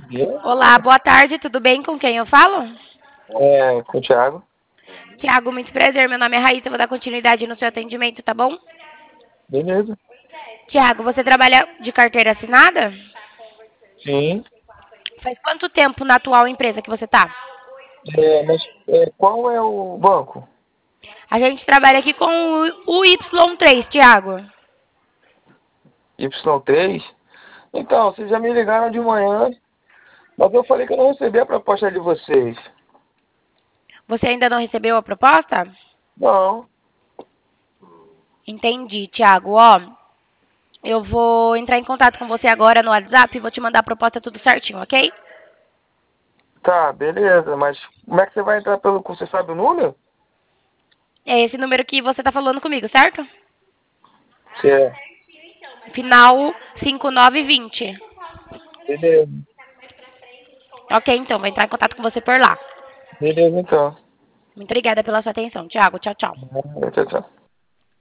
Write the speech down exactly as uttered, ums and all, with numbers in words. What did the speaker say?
Dia. Olá, boa tarde, tudo bem? Com quem eu falo? É, com o Thiago. Tiago, muito prazer. Meu nome é Raíssa, eu vou dar continuidade no seu atendimento, tá bom? Beleza. Tiago, você trabalha de carteira assinada? Sim. Faz quanto tempo na atual empresa que você tá? É, mas é, qual é o banco? A gente trabalha aqui com o Y três, Tiago. Y três? Então, vocês já me ligaram de manhã, mas eu falei que eu não recebi a proposta de vocês. Você ainda não recebeu a proposta? Não. Entendi, Tiago. Ó, eu vou entrar em contato com você agora no WhatsApp e vou te mandar a proposta tudo certinho, ok? Tá, beleza, mas como é que você vai entrar pelo curso? Você sabe o número? É esse número que você tá falando comigo, certo? Se é. Final cinco nove dois zero. Beleza. Ok, então, vou entrar em contato com você por lá. Beleza, então. Muito obrigada pela sua atenção, Tiago. Tchau, tchau. Tchau, tchau.